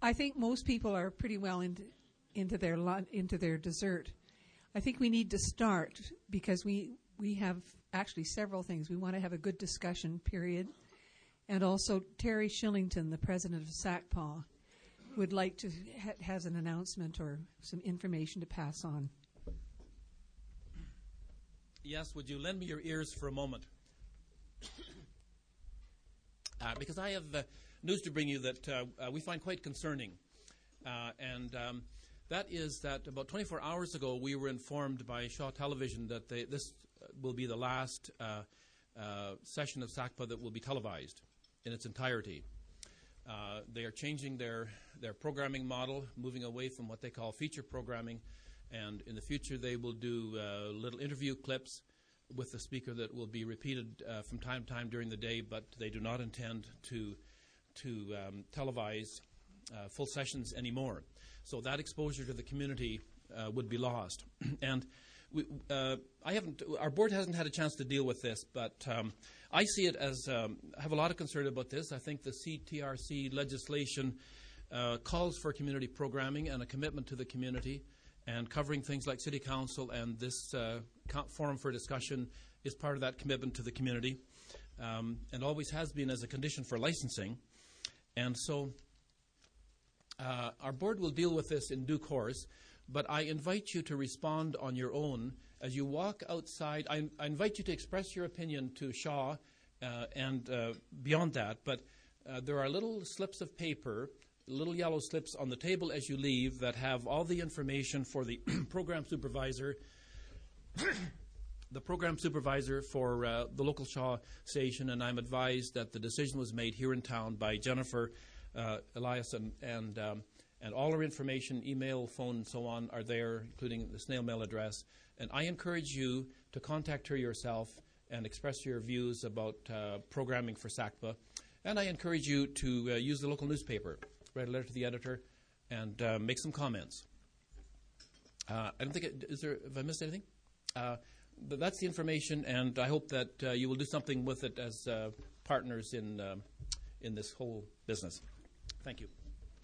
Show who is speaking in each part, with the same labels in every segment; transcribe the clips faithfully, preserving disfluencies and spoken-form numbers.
Speaker 1: I think most people are pretty well into into their lun- into their dessert. I think we need to start because we we have actually several things. We want to have a good discussion period, and also Terry Shillington, the president of SACPA, would like to ha- has an announcement or some information to pass on.
Speaker 2: Yes, would you lend me your ears for a moment? uh, because I have uh, news to bring you that uh, uh, we find quite concerning. Uh, and um, that is that about twenty-four hours ago, we were informed by Shaw Television that they, this will be the last uh, uh, session of SACPA that will be televised in its entirety. Uh, they are changing their, their programming model, moving away from what they call feature programming. And in the future, they will do uh, little interview clips with the speaker that will be repeated uh, from time to time during the day, but they do not intend to to um, televise uh, full sessions anymore. So that exposure to the community uh, would be lost. And we, uh, I haven't. Our board hasn't had a chance to deal with this, but um, I see it as um, I have a lot of concern about this. I think the C T R C legislation uh, calls for community programming and a commitment to the community. And covering things like City Council and this uh, forum for discussion is part of that commitment to the community, um, and always has been as a condition for licensing. And so uh, our board will deal with this in due course, but I invite you to respond on your own. As you walk outside, I, I invite you to express your opinion to Shaw uh, and uh, beyond that, but uh, there are little slips of paper, little yellow slips on the table as you leave that have all the information for the program supervisor, the program supervisor for uh, the local Shaw station, and I'm advised that the decision was made here in town by Jennifer uh, Elias, and and, um, and all our information, email, phone, and so on, are there, including the snail mail address. And I encourage you to contact her yourself and express your views about uh, programming for SACPA. And I encourage you to uh, use the local newspaper. Write a letter to the editor, and uh, make some comments. Uh, I don't think it, is there. Have I missed anything? Uh, but that's the information, and I hope that uh, you will do something with it as uh, partners in uh, in this whole business. Thank you.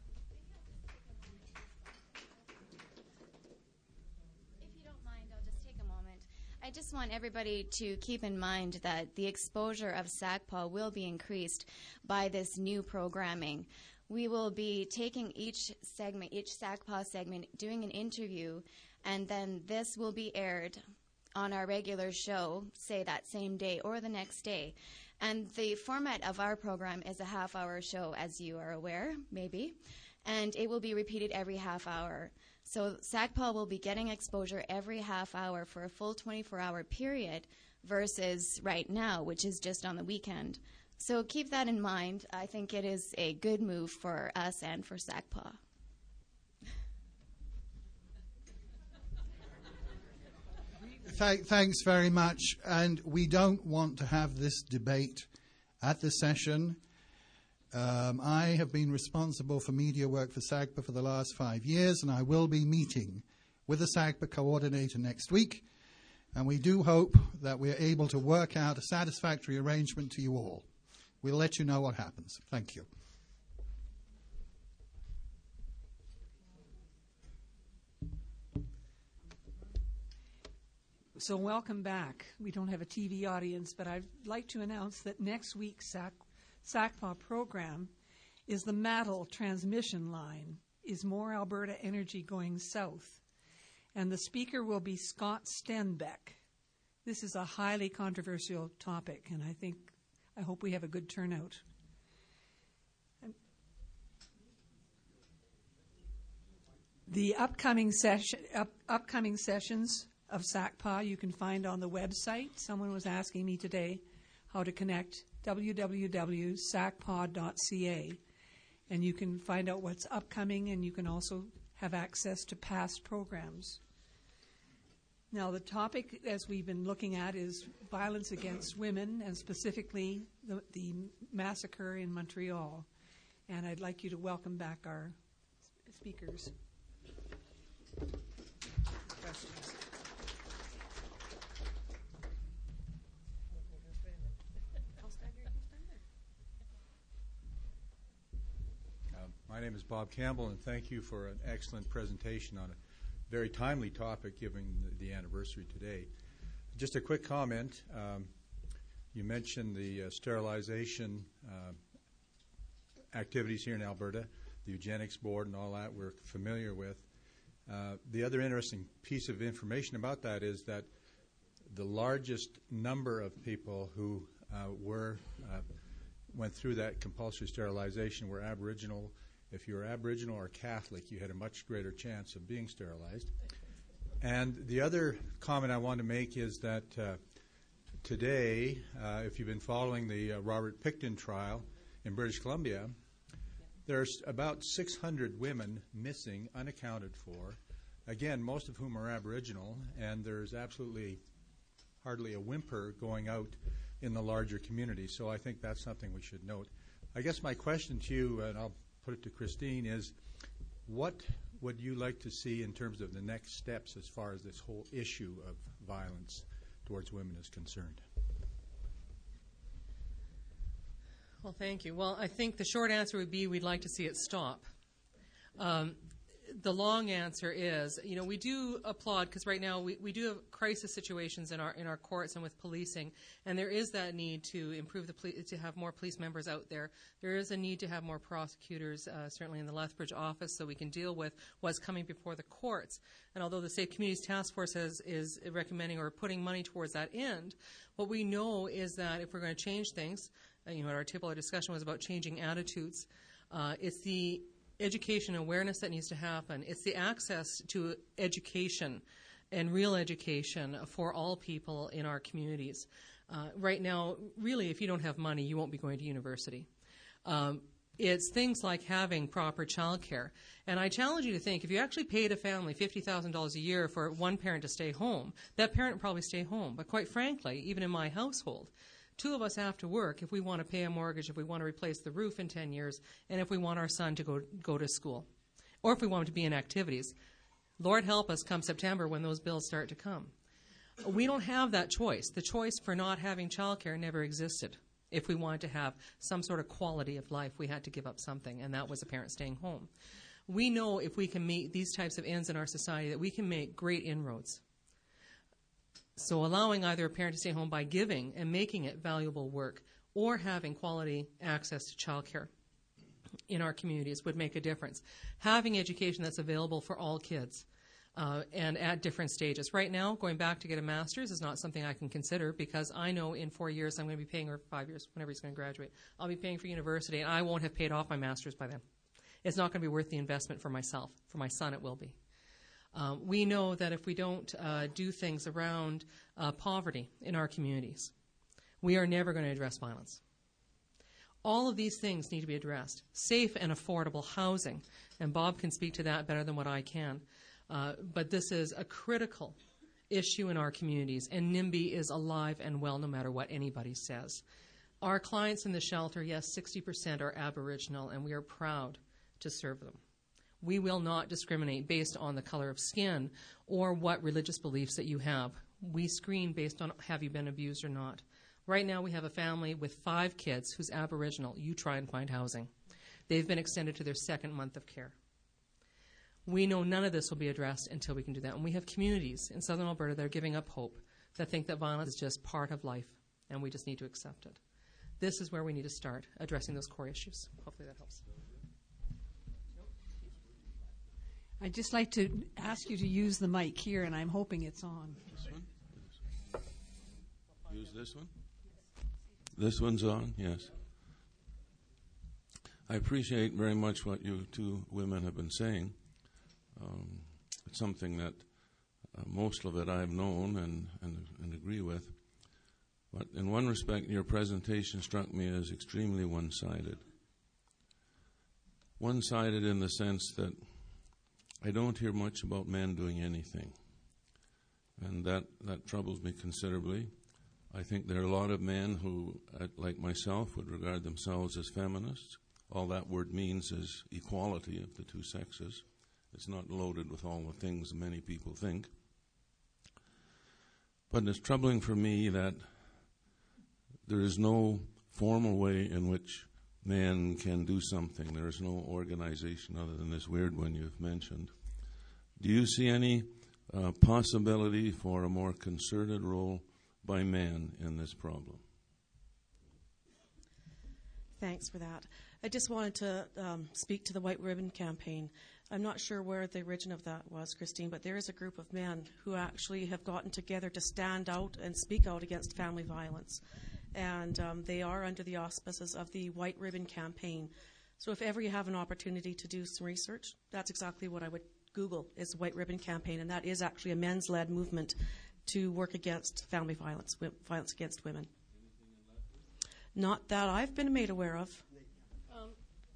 Speaker 3: If you don't mind, I'll just take a moment. I just want everybody to keep in mind that the exposure of SACPA will be increased by this new programming. We will be taking each segment, each SACPA segment, doing an interview, and then this will be aired on our regular show, say that same day or the next day. And the format of our program is a half-hour show, as you are aware, maybe, and it will be repeated every half hour. So SACPA will be getting exposure every half hour for a full twenty-four hour period versus right now, which is just on the weekend. So keep that in mind. I think it is a good move for us and for SACPA.
Speaker 4: Th- thanks very much. And we don't want to have this debate at the session. Um, I have been responsible for media work for SACPA for the last five years, and I will be meeting with the SACPA coordinator next week. And we do hope that we're able to work out a satisfactory arrangement to you all. We'll let you know what happens. Thank you.
Speaker 1: So welcome back. We don't have a T V audience, but I'd like to announce that next week's SAC, SACPA program is the Maddle transmission line. Is More Alberta Energy going south? And the speaker will be Scott Stenbeck. This is a highly controversial topic, and I think I hope we have a good turnout. And the upcoming session, up, upcoming sessions of SACPA you can find on the website. Someone was asking me today how to connect, w w w dot sacpa dot c a, and you can find out what's upcoming, and you can also have access to past programs. Now, the topic, as we've been looking at, is violence against women, and specifically the, the massacre in Montreal. And I'd like you to welcome back our speakers. Questions?
Speaker 5: Uh, my name is Bob Campbell, and thank you for an excellent presentation on a very timely topic given the, the anniversary today. Just a quick comment. Um, you mentioned the uh, sterilization uh, activities here in Alberta, the Eugenics Board and all that we're familiar with. Uh, the other interesting piece of information about that is that the largest number of people who uh, were uh, went through that compulsory sterilization were Aboriginal. If you were Aboriginal or Catholic, you had a much greater chance of being sterilized. And the other comment I want to make is that uh, today, uh, if you've been following the uh, Robert Pickton trial in British Columbia, there's about six hundred women missing, unaccounted for, again, most of whom are Aboriginal, and there's absolutely hardly a whimper going out in the larger community. So I think that's something we should note. I guess my question to you, and I'll put it to Christine, is what would you like to see in terms of the next steps as far as this whole issue of violence towards women is concerned?
Speaker 6: Well, thank you. Well, I think the short answer would be we'd like to see it stop. Um, the long answer is, you know, we do applaud, because right now we, we do have crisis situations in our in our courts and with policing, and there is that need to improve the poli- to have more police members out there. There is a need to have more prosecutors, uh, certainly in the Lethbridge office, so we can deal with what's coming before the courts. And although the Safe Communities Task Force has, is recommending or putting money towards that end, what we know is that if we're going to change things, uh, you know, at our table, our discussion was about changing attitudes. Uh, it's the education awareness that needs to happen. It's the access to education and real education for all people in our communities. Uh, right now, really, if you don't have money, you won't be going to university. Um, it's things like having proper childcare. And I challenge you to think, if you actually paid a family fifty thousand dollars a year for one parent to stay home, that parent would probably stay home. But quite frankly, even in my household, two of us have to work if we want to pay a mortgage, if we want to replace the roof in ten years, and if we want our son to go go to school, or if we want him to be in activities. Lord help us come September when those bills start to come. We don't have that choice. The choice for not having childcare never existed. If we wanted to have some sort of quality of life, we had to give up something, and that was a parent staying home. We know if we can meet these types of ends in our society that we can make great inroads. So allowing either a parent to stay home by giving and making it valuable work, or having quality access to childcare in our communities would make a difference. Having education that's available for all kids uh, and at different stages. Right now, going back to get a master's is not something I can consider, because I know in four years I'm going to be paying, or five years, whenever he's going to graduate, I'll be paying for university, and I won't have paid off my master's by then. It's not going to be worth the investment for myself. For my son, it will be. Um, we know that if we don't uh, do things around uh, poverty in our communities, we are never going to address violence. All of these things need to be addressed. Safe and affordable housing, and Bob can speak to that better than what I can. Uh, but this is a critical issue in our communities, and NIMBY is alive and well no matter what anybody says. Our clients in the shelter, yes, sixty percent are Aboriginal, and we are proud to serve them. We will not discriminate based on the color of skin or what religious beliefs that you have. We screen based on have you been abused or not. Right now we have a family with five kids who's Aboriginal. You try and find housing. They've been extended to their second month of care. We know none of this will be addressed until we can do that. And we have communities in southern Alberta that are giving up hope, that think that violence is just part of life, and we just need to accept it. This is where we need to start addressing those core issues. Hopefully that helps.
Speaker 1: I'd just like to ask you to use the mic here, and I'm hoping it's on.
Speaker 7: This one? Use this one? This one's on, yes. I appreciate very much what you two women have been saying. Um, it's something that uh, most of it I've known and, and, and agree with. But in one respect, your presentation struck me as extremely one-sided. One-sided in the sense that I don't hear much about men doing anything. And that, that troubles me considerably. I think there are a lot of men who, uh, like myself, would regard themselves as feminists. All that word means is equality of the two sexes. It's not loaded with all the things many people think. But it's troubling for me that there is no formal way in which men can do something. There is no organization other than this weird one you've mentioned. Do you see any uh, possibility for a more concerted role by men in this problem?
Speaker 8: Thanks for that. I just wanted to um, speak to the White Ribbon Campaign. I'm not sure where the origin of that was, Christine, but there is a group of men who actually have gotten together to stand out and speak out against family violence. And um, they are under the auspices of the White Ribbon Campaign. So if ever you have an opportunity to do some research, that's exactly what I would Google, is White Ribbon Campaign, and that is actually a men's-led movement to work against family violence, wi- violence against women. Not that I've been made aware of.
Speaker 6: Um,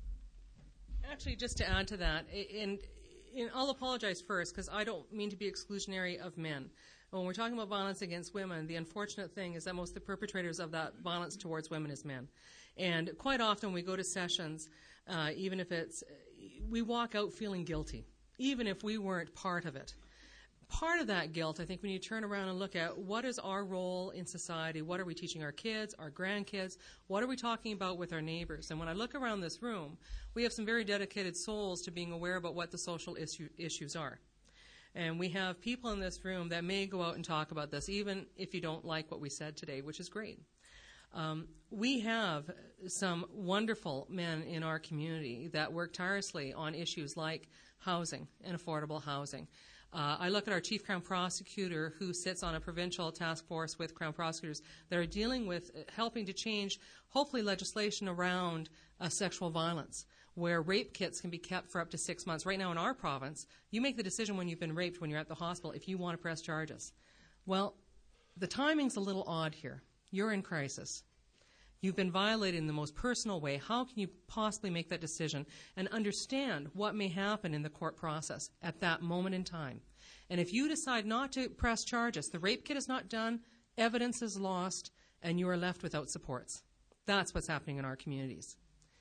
Speaker 6: actually, just to add to that, and, and I'll apologize first because I don't mean to be exclusionary of men. When we're talking about violence against women, the unfortunate thing is that most of the perpetrators of that violence towards women is men. And quite often we go to sessions, uh, even if it's, we walk out feeling guilty, even if we weren't part of it. Part of that guilt, I think, when you turn around and look at what is our role in society, what are we teaching our kids, our grandkids, what are we talking about with our neighbors? And when I look around this room, we have some very dedicated souls to being aware about what the social issue, issues are. And we have people in this room that may go out and talk about this, even if you don't like what we said today, which is great. Um, we have some wonderful men in our community that work tirelessly on issues like housing and affordable housing. Uh, I look at our Chief Crown Prosecutor, who sits on a provincial task force with Crown Prosecutors that are dealing with uh, helping to change, hopefully, legislation around uh, sexual violence, where rape kits can be kept for up to six months. Right now in our province, you make the decision when you've been raped when you're at the hospital if you want to press charges. Well, the timing's a little odd here. You're in crisis. You've been violated in the most personal way. How can you possibly make that decision and understand what may happen in the court process at that moment in time? And if you decide not to press charges, the rape kit is not done, evidence is lost, and you are left without supports. That's what's happening in our communities.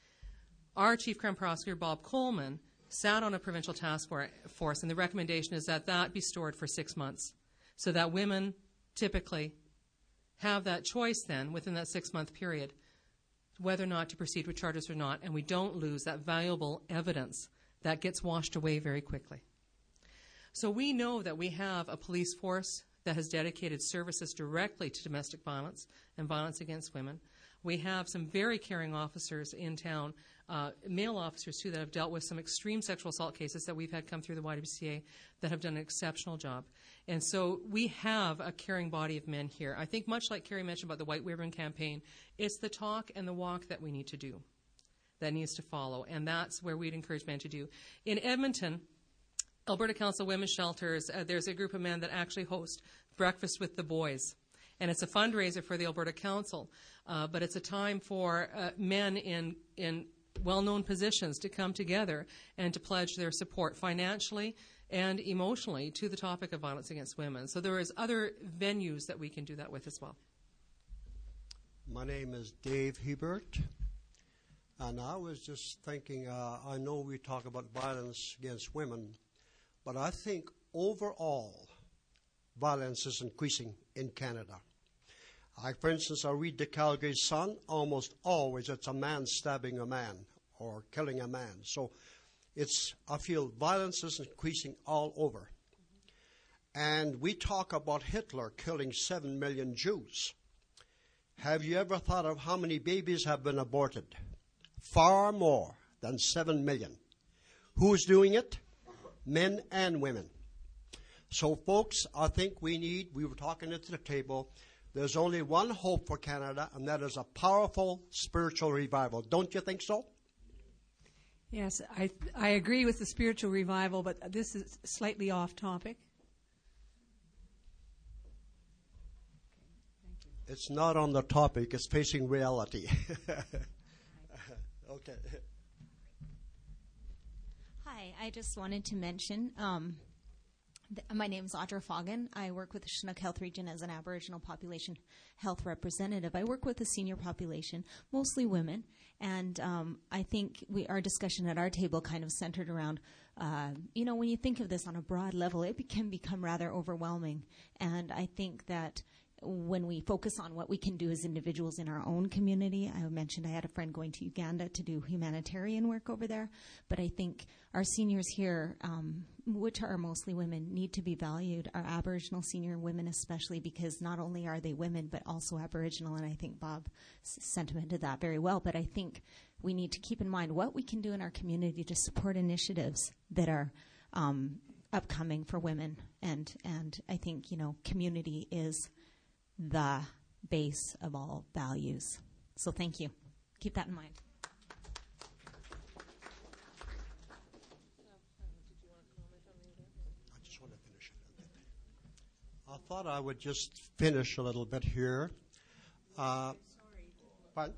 Speaker 6: Our Chief Crown Prosecutor, Bob Coleman, sat on a provincial task force, and the recommendation is that that be stored for six months so that women typically have that choice then within that six-month period whether or not to proceed with charges or not, and we don't lose that valuable evidence that gets washed away very quickly. So we know that we have a police force that has dedicated services directly to domestic violence and violence against women. We have some very caring officers in town, uh, male officers too, that have dealt with some extreme sexual assault cases that we've had come through the Y W C A that have done an exceptional job. And so we have a caring body of men here. I think much like Carrie mentioned about the White Ribbon Campaign, it's the talk and the walk that we need to do, that needs to follow, and that's where we'd encourage men to do. In Edmonton, Alberta Council of Women's Shelters, uh, there's a group of men that actually host Breakfast with the Boys. And it's a fundraiser for the Alberta Council, uh, but it's a time for uh, men in, in well-known positions to come together and to pledge their support financially and emotionally to the topic of violence against women. So there is other venues that we can do that with as well.
Speaker 9: My name is Dave Hebert, and I was just thinking, uh, I know we talk about violence against women, but I think overall violence is increasing in Canada. I, for instance, I read the Calgary Sun. Almost always it's a man stabbing a man or killing a man. So it's, I feel violence is increasing all over. And we talk about Hitler killing seven million Jews. Have you ever thought of how many babies have been aborted? Far more than seven million. Who's doing it? Men and women. So, folks, I think we need, we were talking at the table, there's only one hope for Canada, and that is a powerful spiritual revival. Don't you think so?
Speaker 1: Yes, I I agree with the spiritual revival, but this is slightly off topic.
Speaker 9: It's not on the topic, it's facing reality. Okay.
Speaker 10: Hi, I just wanted to mention, um, th- my name is Audra Foggin. I work with the Chinook Health Region as an Aboriginal population health representative. I work with the senior population, mostly women, and um, I think we, our discussion at our table kind of centered around, uh, you know, when you think of this on a broad level, it be- can become rather overwhelming. And I think that when we focus on what we can do as individuals in our own community. I mentioned I had a friend going to Uganda to do humanitarian work over there, but I think our seniors here, um, which are mostly women, need to be valued. Our Aboriginal senior women especially, because not only are they women, but also Aboriginal, and I think Bob s- sentimented that very well, but I think we need to keep in mind what we can do in our community to support initiatives that are um, upcoming for women, and, and I think, you know, community is the base of all values. So thank you. Keep that in mind.
Speaker 9: I just want to finish a little bit. I thought I would just finish a little bit here. Uh, but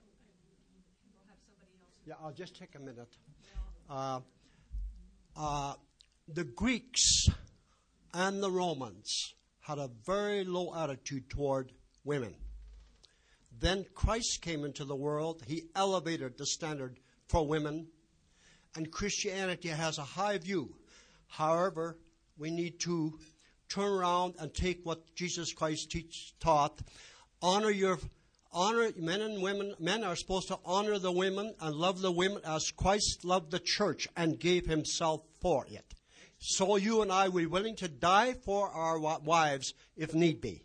Speaker 9: yeah, I'll just take a minute. Uh, uh, the Greeks and the Romans had a very low attitude toward women. Then Christ came into the world. He elevated the standard for women. And Christianity has a high view. However, we need to turn around and take what Jesus Christ teach, taught. Honor your, honor men and women. Men are supposed to honor the women and love the women as Christ loved the church and gave himself for it. So you and I, we're willing to die for our wives if need be.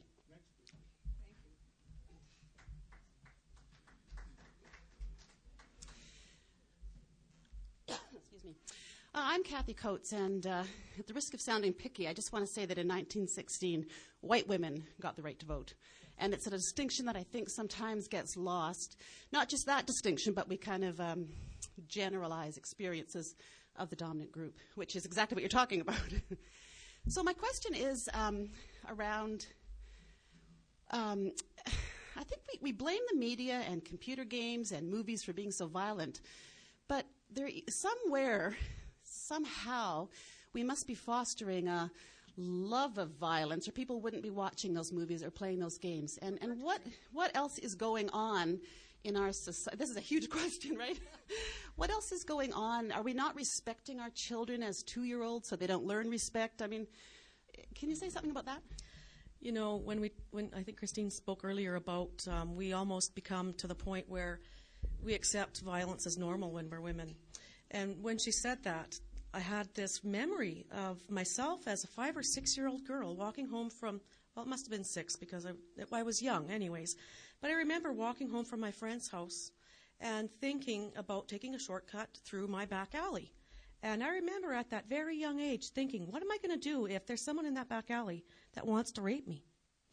Speaker 11: Excuse me. Uh, I'm Kathy Coates, and uh, at the risk of sounding picky, I just want to say that in nineteen sixteen, white women got the right to vote. And it's a distinction that I think sometimes gets lost. Not just that distinction, but we kind of um, generalize experiences of the dominant group, which is exactly what you're talking about. So my question is um, around, um, I think we, we blame the media and computer games and movies for being so violent, but there somewhere, somehow, we must be fostering a love of violence, or people wouldn't be watching those movies or playing those games. And, and what, what else is going on in our society? This is a huge question, right? What else is going on? Are we not respecting our children as two-year-olds so they don't learn respect? I mean, can you say something about that?
Speaker 8: You know, when we, when I think Christine spoke earlier about um, we almost become to the point where we accept violence as normal when we're women. And when she said that, I had this memory of myself as a five or six-year-old girl walking home from, well, it must have been six because I, I was young anyways. But I remember walking home from my friend's house and thinking about taking a shortcut through my back alley. And I remember at that very young age thinking, what am I going to do if there's someone in that back alley that wants to rape me?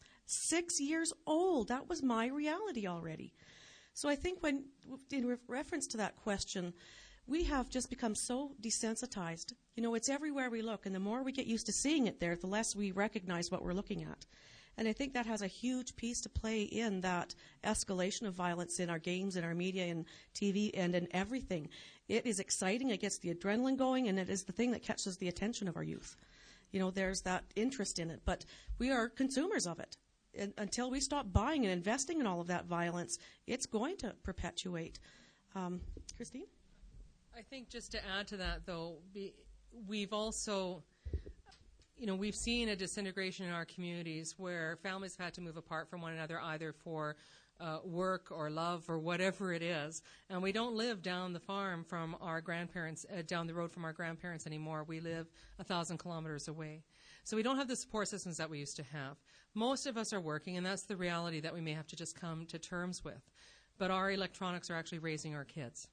Speaker 8: Six years old, that was my reality already. So I think when, in re- reference to that question, we have just become so desensitized. You know, it's everywhere we look, and the more we get used to seeing it there, the less we recognize what we're looking at. And I think that has a huge piece to play in that escalation of violence in our games, in our media, in T V, and in everything. It is exciting. It gets the adrenaline going, and it is the thing that catches the attention of our youth. You know, there's that interest in it. But we are consumers of it. And until we stop buying and investing in all of that violence, it's going to perpetuate. Um, Christine?
Speaker 6: I think just to add to that, though, be, we've also, you know, we've seen a disintegration in our communities where families have had to move apart from one another either for uh, work or love or whatever it is. And we don't live down the farm from our grandparents, uh, down the road from our grandparents anymore. We live a thousand kilometers away. So we don't have the support systems that we used to have. Most of us are working, and that's the reality that we may have to just come to terms with. But our electronics are actually raising our kids.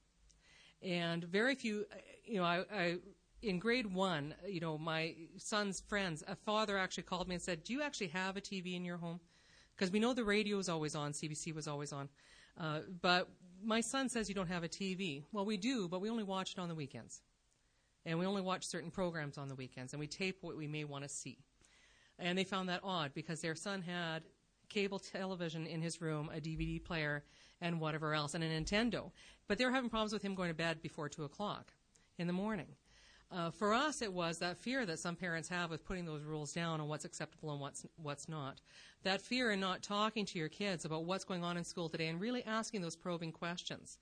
Speaker 6: And very few, you know, I, I, in grade one, you know, my son's friends, a father actually called me and said, do you actually have a T V in your home? Because we know the radio is always on, C B C was always on. Uh, but my son says you don't have a T V. Well, we do, but we only watch it on the weekends. And we only watch certain programs on the weekends, and we tape what we may want to see. And they found that odd because their son had cable television in his room, a D V D player, and whatever else, and a Nintendo. But they were having problems with him going to bed before two o'clock in the morning. Uh, for us, it was that fear that some parents have with putting those rules down on what's acceptable and what's what's not. That fear in not talking to your kids about what's going on in school today and really asking those probing questions.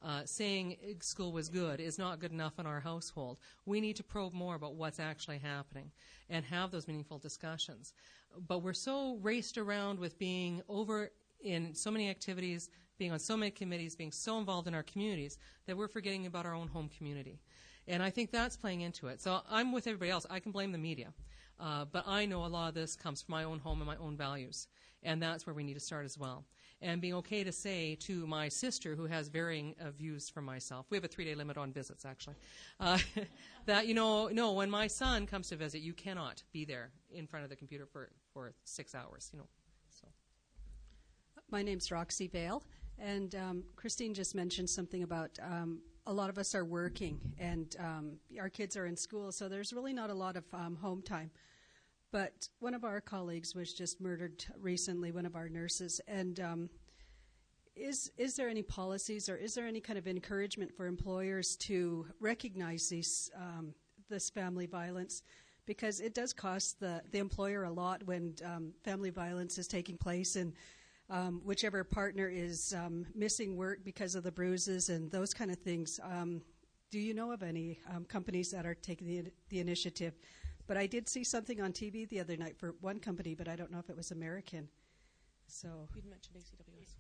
Speaker 6: uh, saying school was good is not good enough in our household. We need to probe more about what's actually happening and have those meaningful discussions. But we're so raced around with being over in so many activities, being on so many committees, being so involved in our communities, that we're forgetting about our own home community. And I think that's playing into it. So I'm with everybody else. I can blame the media. Uh, but I know a lot of this comes from my own home and my own values. And that's where we need to start as well. And being okay to say to my sister, who has varying uh, views from myself, we have a three-day limit on visits, actually, uh, that, you know, no, when my son comes to visit, you cannot be there in front of the computer for, for six hours, you know. So.
Speaker 12: My name's Roxy Vale, and um, Christine just mentioned something about um, a lot of us are working, and um, our kids are in school, so there's really not a lot of um, home time. But one of our colleagues was just murdered recently, one of our nurses. And um, is is there any policies or is there any kind of encouragement for employers to recognize these um, this family violence? Because it does cost the, the employer a lot when um, family violence is taking place, and um, whichever partner is um, missing work because of the bruises and those kind of things. Um, do you know of any um, companies that are taking the, the initiative? But I did see something on T V the other night for one company, but I don't know if it was American. So
Speaker 8: you'd mentioned A C W S.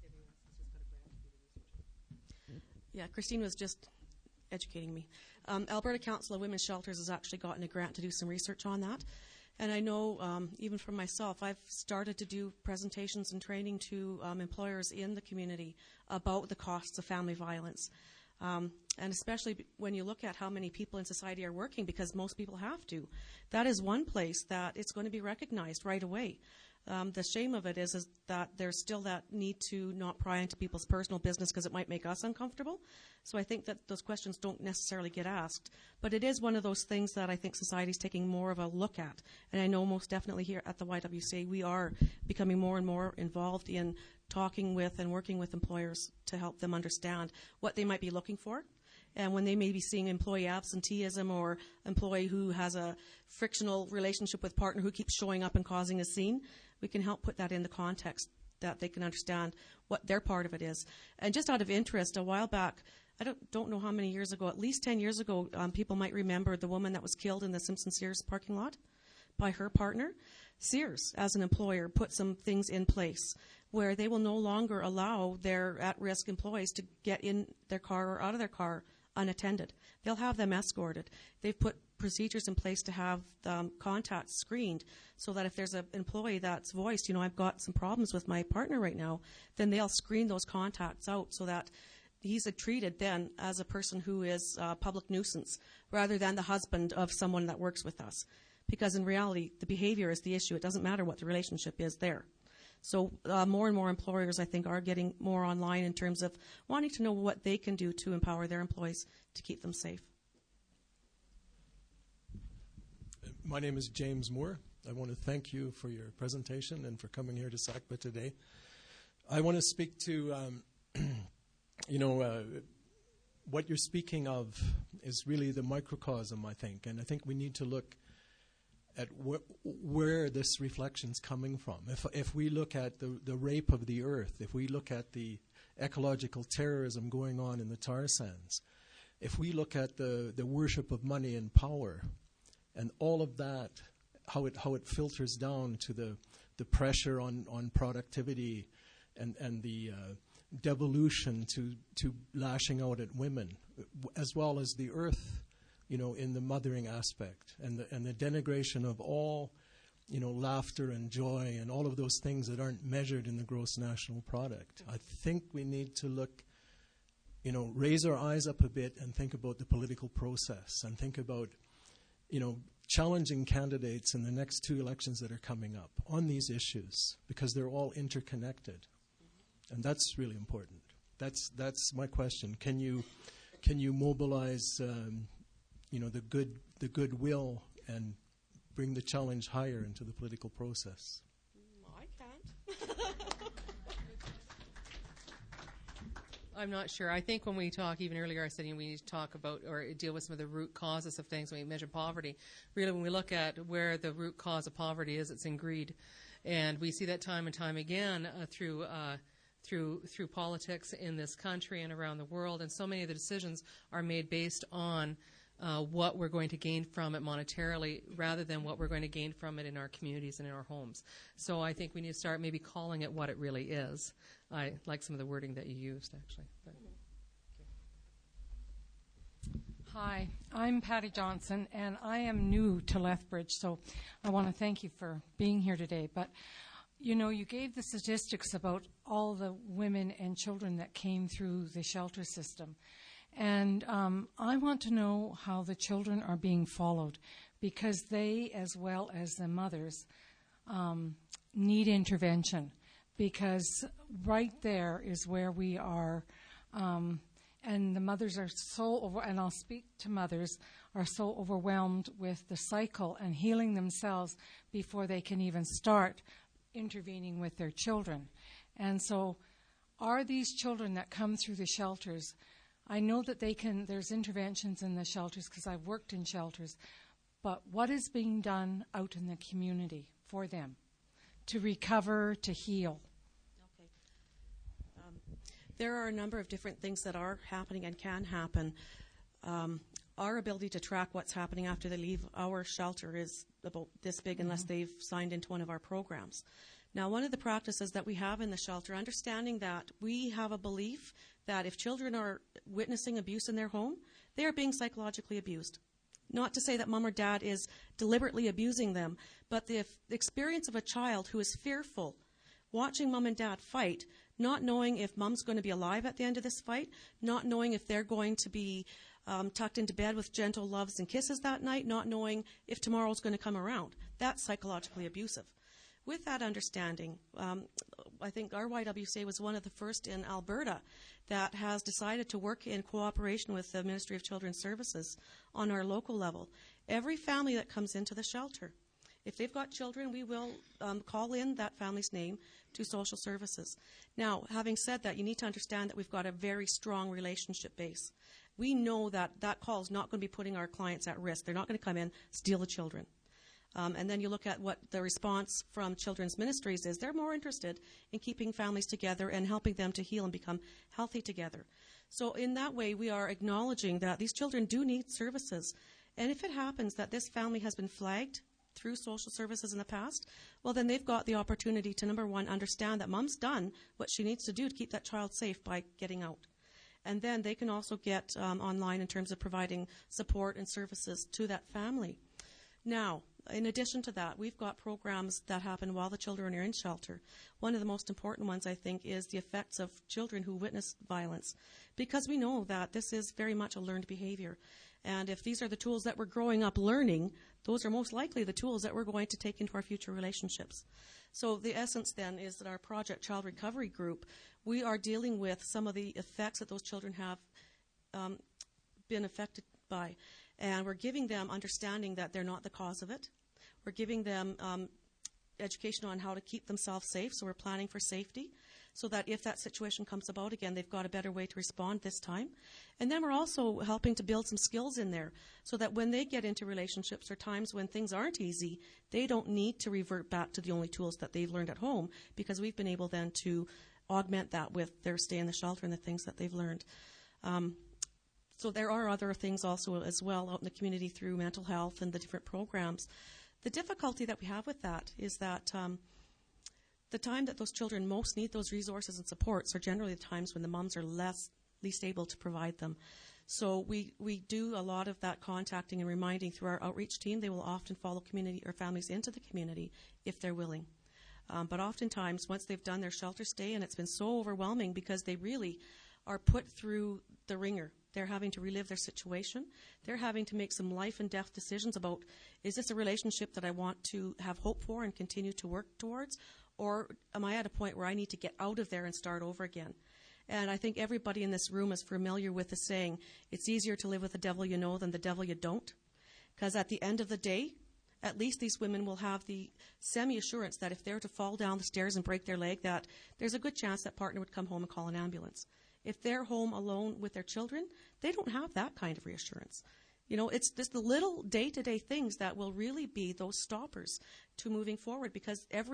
Speaker 8: Yeah, Christine was just educating me. Um, Alberta Council of Women's Shelters has actually gotten a grant to do some research on that. And I know, um, even for myself, I've started to do presentations and training to um, employers in the community about the costs of family violence. Um, and especially when you look at how many people in society are working, because most people have to. That is one place that it's going to be recognized right away. Um, the shame of it is, is that there's still that need to not pry into people's personal business because it might make us uncomfortable. So I think that those questions don't necessarily get asked. But it is one of those things that I think society is taking more of a look at. And I know most definitely here at the Y W C A we are becoming more and more involved in talking with and working with employers to help them understand what they might be looking for. And when they may be seeing employee absenteeism or employee who has a frictional relationship with partner who keeps showing up and causing a scene, we can help put that in the context that they can understand what their part of it is. And just out of interest, a while back, I don't, don't know how many years ago, at least ten years ago, um, people might remember the woman that was killed in the Simpson Sears parking lot by her partner. Sears, as an employer, put some things in place where they will no longer allow their at-risk employees to get in their car or out of their car unattended. They'll have them escorted. They've put procedures in place to have um, contacts screened so that if there's an employee that's voiced, you know, I've got some problems with my partner right now, then they'll screen those contacts out so that he's treated then as a person who is a public nuisance rather than the husband of someone that works with us. Because in reality, the behavior is the issue. It doesn't matter what the relationship is there. So uh, more and more employers, I think, are getting more online in terms of wanting to know what they can do to empower their employees to keep them safe.
Speaker 13: My name is James Moore. I want to thank you for your presentation and for coming here to S A C P A today. I want to speak to, um, you know, uh, what you're speaking of is really the microcosm, I think. And I think we need to look at wh- where this reflection's coming from. If if we look at the, the rape of the earth, if we look at the ecological terrorism going on in the tar sands, if we look at the, the worship of money and power, and all of that, how it how it filters down to the, the pressure on, on productivity and, and the uh, devolution to, to lashing out at women, as well as the earth, you know, in the mothering aspect, and the, and the denigration of all, you know, laughter and joy and all of those things that aren't measured in the gross national product. I think we need to look, you know, raise our eyes up a bit and think about the political process and think about, you know, challenging candidates in the next two elections that are coming up on these issues, because they're all interconnected. And that's really important. That's that's my question. Can you can you mobilize um, you know, the good the goodwill and bring the challenge higher into the political process?
Speaker 8: I can't.
Speaker 6: I'm not sure. I think when we talk, even earlier I said, you know, we need to talk about or deal with some of the root causes of things when we measure poverty. Really, when we look at where the root cause of poverty is, it's in greed. And we see that time and time again uh, through uh, through through politics in this country and around the world, and so many of the decisions are made based on uh, what we're going to gain from it monetarily rather than what we're going to gain from it in our communities and in our homes. So I think we need to start maybe calling it what it really is. I like some of the wording that you used, actually. But.
Speaker 14: Hi, I'm Patty Johnson, and I am new to Lethbridge, so I want to thank you for being here today. But, you know, you gave the statistics about all the women and children that came through the shelter system. And um, I want to know how the children are being followed, because they, as well as the mothers, um, need intervention, because right there is where we are um, and the mothers are so over, and I'll speak to mothers, are so overwhelmed with the cycle and healing themselves before they can even start intervening with their children. And so are these children that come through the shelters, I know that they can, there's interventions in the shelters because I've worked in shelters, but what is being done out in the community for them to recover, to heal?
Speaker 8: There are a number of different things that are happening and can happen. Um, our ability to track what's happening after they leave our shelter is about this big, mm-hmm. unless they've signed into one of our programs. Now, one of the practices that we have in the shelter, understanding that we have a belief that if children are witnessing abuse in their home, they are being psychologically abused. Not to say that mom or dad is deliberately abusing them, but the, f- the experience of a child who is fearful, watching mom and dad fight, not knowing if mom's going to be alive at the end of this fight, not knowing if they're going to be um, tucked into bed with gentle loves and kisses that night, not knowing if tomorrow's going to come around. That's psychologically abusive. With that understanding, um, I think our Y W C A was one of the first in Alberta that has decided to work in cooperation with the Ministry of Children's Services on our local level. Every family that comes into the shelter, if they've got children, we will um, call in that family's name to social services. Now, having said that, you need to understand that we've got a very strong relationship base. We know that that call is not going to be putting our clients at risk. They're not going to come in, steal the children. Um, and then you look at what the response from Children's Ministries is. They're more interested in keeping families together and helping them to heal and become healthy together. So in that way, we are acknowledging that these children do need services. And if it happens that this family has been flagged through social services in the past, well, then they've got the opportunity to, number one, understand that mom's done what she needs to do to keep that child safe by getting out. And then they can also get um, online in terms of providing support and services to that family. Now, in addition to that, we've got programs that happen while the children are in shelter. One of the most important ones, I think, is the effects of children who witness violence, because we know that this is very much a learned behavior. And if these are the tools that we're growing up learning, those are most likely the tools that we're going to take into our future relationships. So the essence then is that our Project Child Recovery Group, we are dealing with some of the effects that those children have um, been affected by. And we're giving them understanding that they're not the cause of it. We're giving them um, education on how to keep themselves safe, so we're planning for safety, so that if that situation comes about again, they've got a better way to respond this time. And then we're also helping to build some skills in there, so that when they get into relationships or times when things aren't easy, they don't need to revert back to the only tools that they've learned at home, because we've been able then to augment that with their stay in the shelter and the things that they've learned. Um, so there are other things also as well out in the community through mental health and the different programs. The difficulty that we have with that is that um, the time that those children most need those resources and supports are generally the times when the moms are less least able to provide them. So we, we do a lot of that contacting and reminding through our outreach team. They will often follow community or families into the community if they're willing. Um, but oftentimes, once they've done their shelter stay, and it's been so overwhelming because they really are put through the ringer. They're having to relive their situation. They're having to make some life and death decisions about, is this a relationship that I want to have hope for and continue to work towards? Or am I at a point where I need to get out of there and start over again? And I think everybody in this room is familiar with the saying, it's easier to live with the devil you know than the devil you don't. Because at the end of the day, at least these women will have the semi-assurance that if they're to fall down the stairs and break their leg, that there's a good chance that partner would come home and call an ambulance. If they're home alone with their children, they don't have that kind of reassurance. You know, it's just the little day-to-day things that will really be those stoppers to moving forward, because every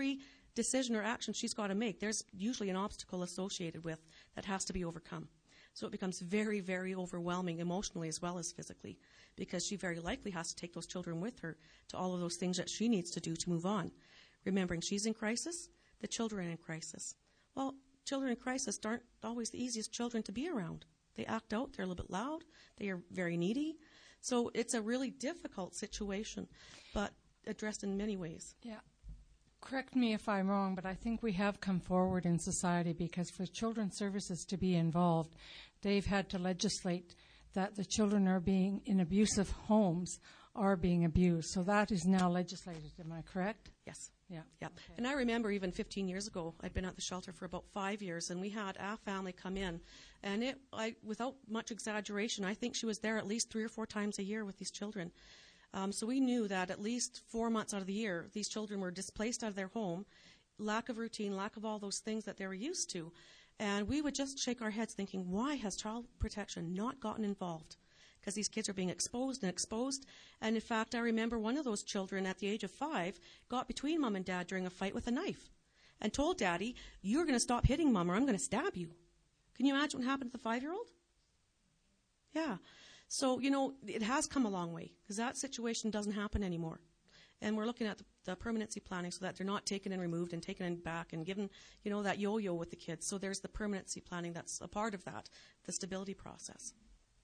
Speaker 8: decision or action she's got to make, there's usually an obstacle associated with that has to be overcome. So it becomes very, very overwhelming emotionally as well as physically, because she very likely has to take those children with her to all of those things that she needs to do to move on. Remembering she's in crisis, the children are in crisis. Well, children in crisis aren't always the easiest children to be around. They act out, they're a little bit loud, they are very needy. So it's a really difficult situation, but addressed in many ways.
Speaker 14: Yeah. Correct me if I'm wrong, but I think we have come forward in society because for Children's Services to be involved, they've had to legislate that the children are being in abusive homes are being abused. So that is now legislated. Am I correct?
Speaker 8: Yes.
Speaker 14: Yeah.
Speaker 8: Yeah. Okay. And I remember even fifteen years ago, I'd been at the shelter for about five years, and we had a family come in, and it, I, without much exaggeration, I think she was there at least three or four times a year with these children. Um, so we knew that at least four months out of the year, these children were displaced out of their home, lack of routine, lack of all those things that they were used to. And we would just shake our heads thinking, why has Child Protection not gotten involved? Because these kids are being exposed and exposed. And in fact, I remember one of those children at the age of five got between Mom and Dad during a fight with a knife and told Daddy, you're going to stop hitting Mom or I'm going to stab you. Can you imagine what happened to the five-year-old? Yeah. So, you know, it has come a long way because that situation doesn't happen anymore. And we're looking at the, the permanency planning so that they're not taken and removed and taken and back and given, you know, that yo-yo with the kids. So there's the permanency planning that's a part of that, the stability process.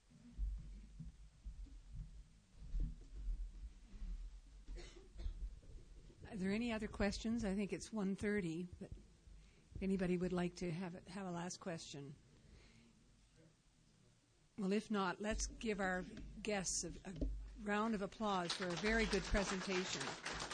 Speaker 1: Are there any other questions? I think it's one thirty, but if anybody would like to have, have a last question. Well, if not, let's give our guests a, a round of applause for a very good presentation.